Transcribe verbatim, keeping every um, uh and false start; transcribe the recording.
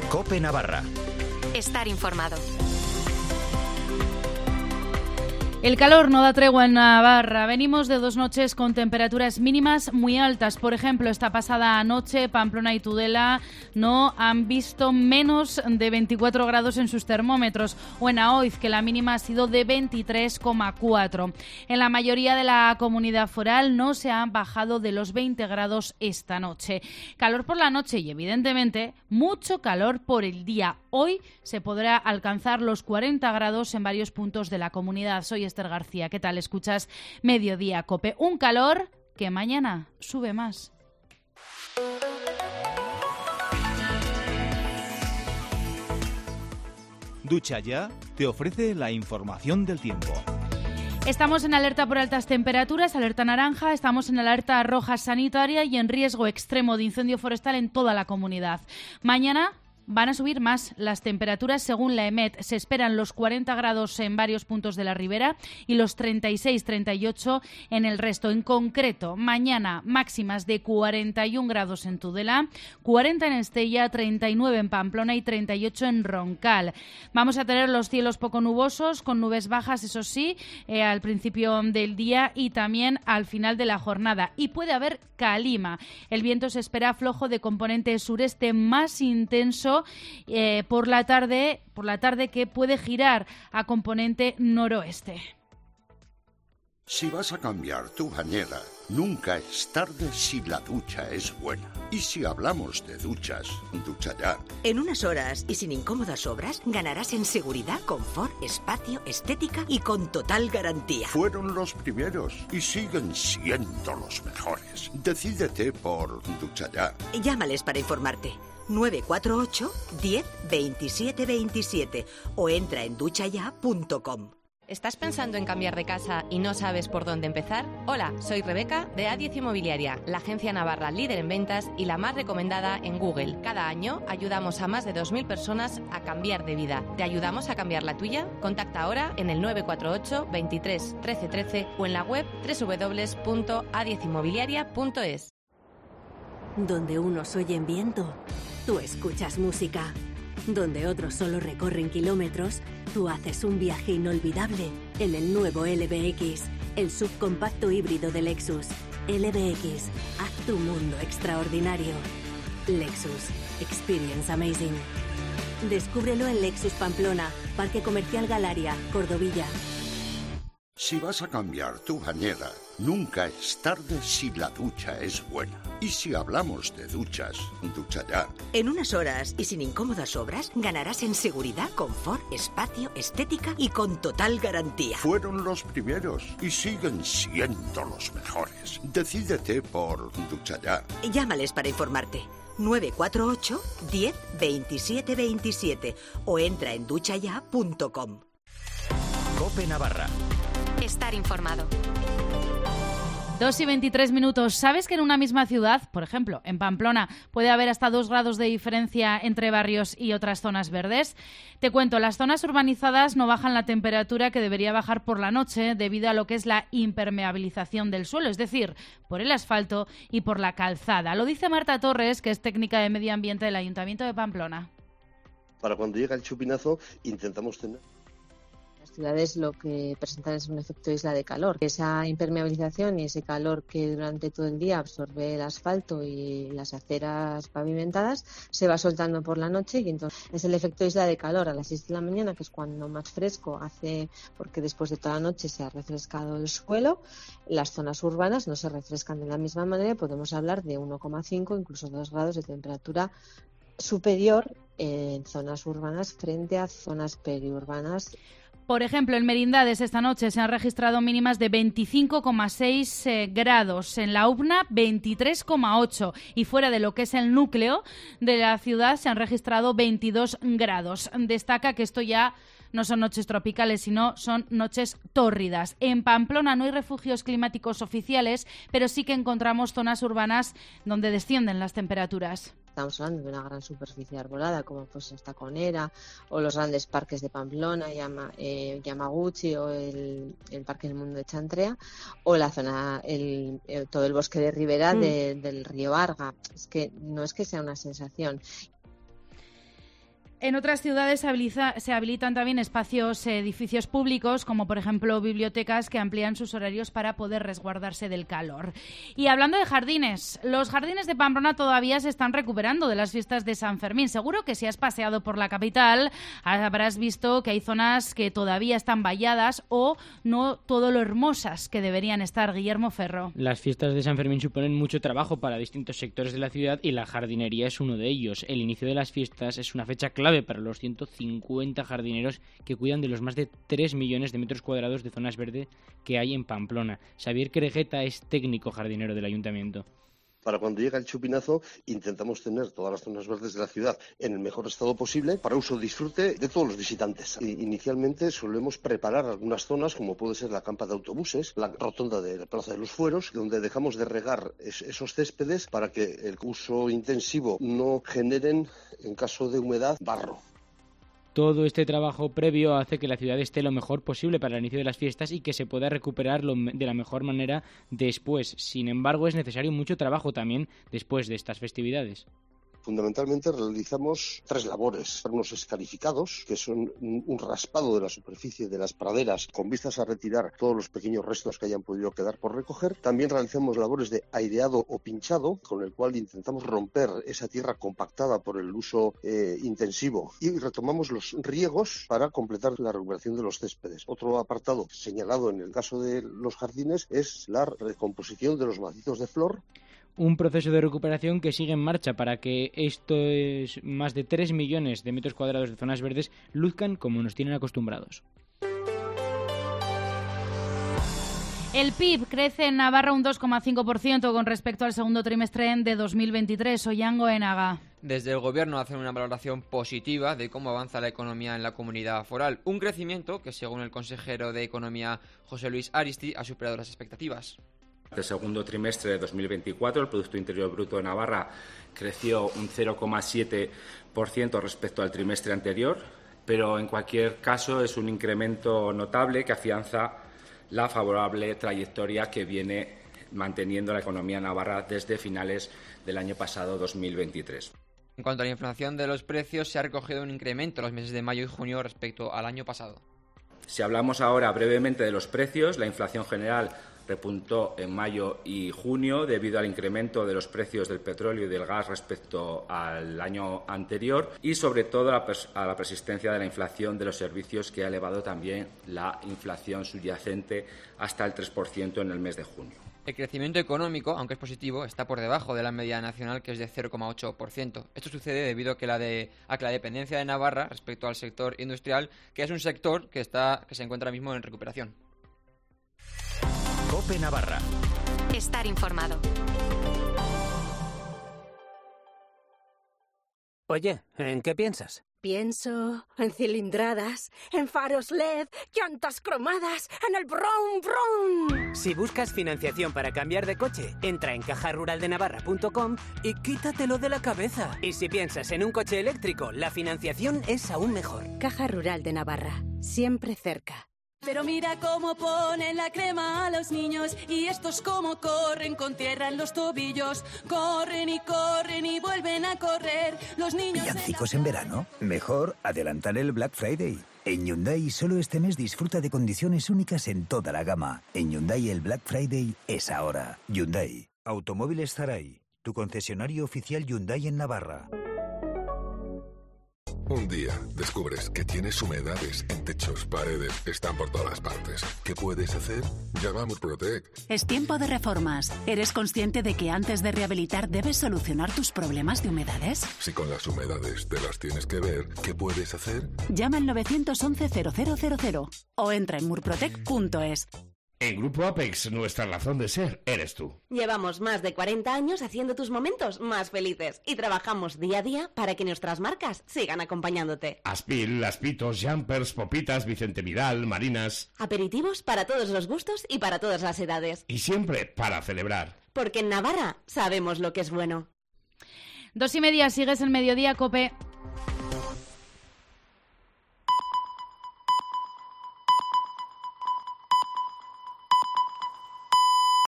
COPE Navarra. Estar informado. El calor no da tregua en Navarra. Venimos de dos noches con temperaturas mínimas muy altas. Por ejemplo, esta pasada noche Pamplona y Tudela no han visto menos de veinticuatro grados en sus termómetros, o en Aoiz, que la mínima ha sido de veintitrés coma cuatro. En la mayoría de la comunidad foral no se han bajado de los veinte grados esta noche. Calor por la noche y, evidentemente, mucho calor por el día. Hoy se podrá alcanzar los cuarenta grados en varios puntos de la comunidad. Soy Esther García. ¿Qué tal? Escuchas Mediodía COPE. Un calor que mañana sube más. Ducha Ya te ofrece la información del tiempo. Estamos en alerta por altas temperaturas, alerta naranja, estamos en alerta roja sanitaria y en riesgo extremo de incendio forestal en toda la comunidad. Mañana van a subir más las temperaturas según la EMET. Se esperan los cuarenta grados en varios puntos de la ribera y los treinta y seis treinta y ocho en el resto. En concreto, mañana máximas de cuarenta y un grados en Tudela, cuarenta en Estella, treinta y nueve en Pamplona y treinta y ocho en Roncal. Vamos a tener los cielos poco nubosos, con nubes bajas, eso sí, eh, al principio del día y también al final de la jornada. Y puede haber calima. El viento se espera flojo de componente sureste, más intenso Eh, por la tarde, por la tarde que puede girar a componente noroeste. Si vas a cambiar tu bañera, nunca es tarde si la ducha es buena. Y si hablamos de duchas, Ducha Ya. En unas horas y sin incómodas obras, ganarás en seguridad, confort, espacio, estética y con total garantía. Fueron los primeros y siguen siendo los mejores. Decídete por Ducha Ya. Llámales para informarte. nueve cuatro ocho, diez, veintisiete veintisiete o entra en ducha ya punto com. ¿Estás pensando en cambiar de casa y no sabes por dónde empezar? Hola, soy Rebeca de A diez Inmobiliaria, la agencia navarra líder en ventas y la más recomendada en Google. Cada año ayudamos a más de dos mil personas a cambiar de vida. ¿Te ayudamos a cambiar la tuya? Contacta ahora en el nueve cuatro ocho, veintitrés, trece trece o en la web doble u doble u doble u punto a diez inmobiliaria punto es. Donde unos oyen viento, tú escuchas música. Donde otros solo recorren kilómetros, tú haces un viaje inolvidable en el nuevo L B X, el subcompacto híbrido de Lexus. L B X, haz tu mundo extraordinario. Lexus, experience amazing. Descúbrelo en Lexus Pamplona, Parque Comercial Galaria, Cordovilla. Si vas a cambiar tu bañera, nunca es tarde si la ducha es buena. Y si hablamos de duchas, Ducha Ya. En unas horas y sin incómodas obras, ganarás en seguridad, confort, espacio, estética y con total garantía. Fueron los primeros y siguen siendo los mejores. Decídete por Ducha Ya. Llámales para informarte. nueve cuatro ocho, diez, veintisiete veintisiete o entra en ducha ya punto com. COPE Navarra. Estar informado. Dos y veintitrés minutos. ¿Sabes que en una misma ciudad, por ejemplo, en Pamplona, puede haber hasta dos grados de diferencia entre barrios y otras zonas verdes? Te cuento, las zonas urbanizadas no bajan la temperatura que debería bajar por la noche debido a lo que es la impermeabilización del suelo, es decir, por el asfalto y por la calzada. Lo dice Marta Torres, que es técnica de medio ambiente del Ayuntamiento de Pamplona. Para cuando llega el chupinazo, intentamos tener... Las ciudades lo que presentan es un efecto isla de calor. Esa impermeabilización y ese calor que durante todo el día absorbe el asfalto y las aceras pavimentadas se va soltando por la noche y entonces es el efecto isla de calor a las seis de la mañana, que es cuando más fresco hace, porque después de toda la noche se ha refrescado el suelo. Las zonas urbanas no se refrescan de la misma manera, podemos hablar de uno coma cinco, incluso dos grados de temperatura superior en zonas urbanas frente a zonas periurbanas. Por ejemplo, en Merindades esta noche se han registrado mínimas de veinticinco coma seis eh, grados, en la U B N A veintitrés coma ocho y fuera de lo que es el núcleo de la ciudad se han registrado veintidós grados. Destaca que esto ya no son noches tropicales, sino son noches tórridas. En Pamplona no hay refugios climáticos oficiales, pero sí que encontramos zonas urbanas donde descienden las temperaturas. Estamos hablando de una gran superficie arbolada como pues esta Conera o los grandes parques de Pamplona, Yama, eh, Yamaguchi o el, el Parque del Mundo de Chantrea o la zona, el, el, todo el bosque de ribera mm. de, del río Arga. Es que no es que sea una sensación. En otras ciudades se, habilita, se habilitan también espacios, eh, edificios públicos, como por ejemplo bibliotecas, que amplían sus horarios para poder resguardarse del calor. Y hablando de jardines, los jardines de Pamplona todavía se están recuperando de las fiestas de San Fermín. Seguro que si has paseado por la capital habrás visto que hay zonas que todavía están valladas o no todo lo hermosas que deberían estar. Guillermo Ferro. Las fiestas de San Fermín suponen mucho trabajo para distintos sectores de la ciudad y la jardinería es uno de ellos. El inicio de las fiestas es una fecha clave para los ciento cincuenta jardineros que cuidan de los más de tres millones de metros cuadrados de zonas verdes que hay en Pamplona. Xavier Querejeta es técnico jardinero del ayuntamiento. Para cuando llega el chupinazo, intentamos tener todas las zonas verdes de la ciudad en el mejor estado posible para uso y disfrute de todos los visitantes. Inicialmente solemos preparar algunas zonas, como puede ser la campa de autobuses, la rotonda de la Plaza de los Fueros, donde dejamos de regar esos céspedes para que el uso intensivo no generen, en caso de humedad, barro. Todo este trabajo previo hace que la ciudad esté lo mejor posible para el inicio de las fiestas y que se pueda recuperar lo, de la mejor manera después. Sin embargo, es necesario mucho trabajo también después de estas festividades. Fundamentalmente realizamos tres labores. Unos escarificados, que son un raspado de la superficie de las praderas con vistas a retirar todos los pequeños restos que hayan podido quedar por recoger. También realizamos labores de aireado o pinchado, con el cual intentamos romper esa tierra compactada por el uso eh, intensivo. Y retomamos los riegos para completar la recuperación de los céspedes. Otro apartado señalado en el caso de los jardines es la recomposición de los macizos de flor. Un proceso de recuperación que sigue en marcha para que estos más de tres millones de metros cuadrados de zonas verdes luzcan como nos tienen acostumbrados. El P I B crece en Navarra un dos coma cinco por ciento con respecto al segundo trimestre de dos mil veintitrés. Oyango Enaga. Desde el Gobierno hacen una valoración positiva de cómo avanza la economía en la comunidad foral. Un crecimiento que, según el consejero de Economía José Luis Aristi, ha superado las expectativas. El segundo trimestre de dos mil veinticuatro, el Producto Interior Bruto de Navarra creció un cero coma siete por ciento respecto al trimestre anterior, pero en cualquier caso es un incremento notable que afianza la favorable trayectoria que viene manteniendo la economía navarra desde finales del año pasado, dos mil veintitrés. En cuanto a la inflación de los precios, se ha recogido un incremento en los meses de mayo y junio respecto al año pasado. Si hablamos ahora brevemente de los precios, la inflación general repuntó en mayo y junio debido al incremento de los precios del petróleo y del gas respecto al año anterior y sobre todo a la, pers- a la persistencia de la inflación de los servicios, que ha elevado también la inflación subyacente hasta el tres por ciento en el mes de junio. El crecimiento económico, aunque es positivo, está por debajo de la media nacional, que es de cero coma ocho por ciento. Esto sucede debido a que, la de, a que la dependencia de Navarra respecto al sector industrial, que es un sector que, está, que se encuentra ahora mismo en recuperación. COPE Navarra. Estar informado. Oye, ¿en qué piensas? Pienso en cilindradas, en faros L E D, llantas cromadas, en el brum brum. Si buscas financiación para cambiar de coche, entra en caja rural de navarra punto com y quítatelo de la cabeza. Y si piensas en un coche eléctrico, la financiación es aún mejor. Caja Rural de Navarra, siempre cerca. Pero mira cómo ponen la crema a los niños y estos cómo corren con tierra en los tobillos. Corren y corren y vuelven a correr. Los niños... ¿Villancicos en verano? Mejor adelantar el Black Friday. En Hyundai solo este mes disfruta de condiciones únicas en toda la gama. En Hyundai el Black Friday es ahora. Hyundai. Automóviles Zaray, tu concesionario oficial Hyundai en Navarra. Un día descubres que tienes humedades en techos, paredes, están por todas partes. ¿Qué puedes hacer? Llama a Murprotec. Es tiempo de reformas. ¿Eres consciente de que antes de rehabilitar debes solucionar tus problemas de humedades? Si con las humedades te las tienes que ver, ¿qué puedes hacer? Llama al nueve once cero cero cero cero o entra en murprotec punto es. En Grupo Apex, nuestra razón de ser eres tú. Llevamos más de cuarenta años haciendo tus momentos más felices y trabajamos día a día para que nuestras marcas sigan acompañándote. Aspil, Aspitos, Jumpers, Popitas, Vicente Vidal, Marinas... Aperitivos para todos los gustos y para todas las edades. Y siempre para celebrar. Porque en Navarra sabemos lo que es bueno. Dos y media, sigues en Mediodía, COPE.